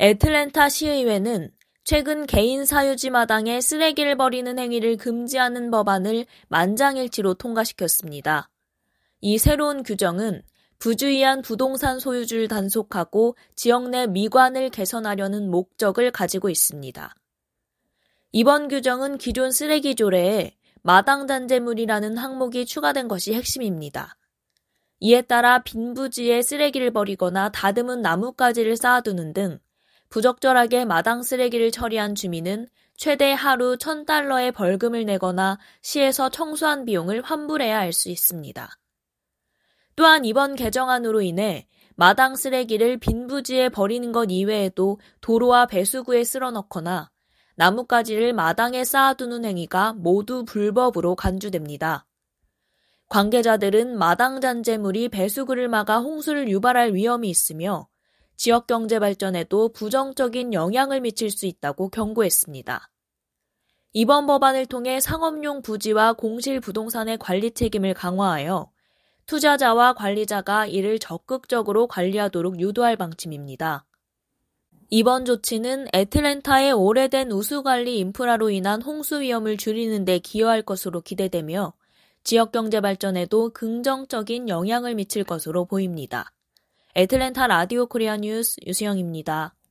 애틀랜타 시의회는 최근 개인 사유지 마당에 쓰레기를 버리는 행위를 금지하는 법안을 만장일치로 통과시켰습니다. 이 새로운 규정은 부주의한 부동산 소유주를 단속하고 지역 내 미관을 개선하려는 목적을 가지고 있습니다. 이번 규정은 기존 쓰레기 조례에 마당 단제물이라는 항목이 추가된 것이 핵심입니다. 이에 따라 빈 부지에 쓰레기를 버리거나 다듬은 나뭇가지를 쌓아두는 등 부적절하게 마당 쓰레기를 처리한 주민은 최대 하루 $1,000의 벌금을 내거나 시에서 청소한 비용을 환불해야 할 수 있습니다. 또한 이번 개정안으로 인해 마당 쓰레기를 빈 부지에 버리는 것 이외에도 도로와 배수구에 쓸어넣거나 나뭇가지를 마당에 쌓아두는 행위가 모두 불법으로 간주됩니다. 관계자들은 마당 잔재물이 배수구를 막아 홍수를 유발할 위험이 있으며 지역 경제 발전에도 부정적인 영향을 미칠 수 있다고 경고했습니다. 이번 법안을 통해 상업용 부지와 공실 부동산의 관리 책임을 강화하여 투자자와 관리자가 이를 적극적으로 관리하도록 유도할 방침입니다. 이번 조치는 애틀랜타의 오래된 우수관리 인프라로 인한 홍수 위험을 줄이는 데 기여할 것으로 기대되며 지역 경제 발전에도 긍정적인 영향을 미칠 것으로 보입니다. 애틀랜타 라디오 코리아 뉴스 유수영입니다.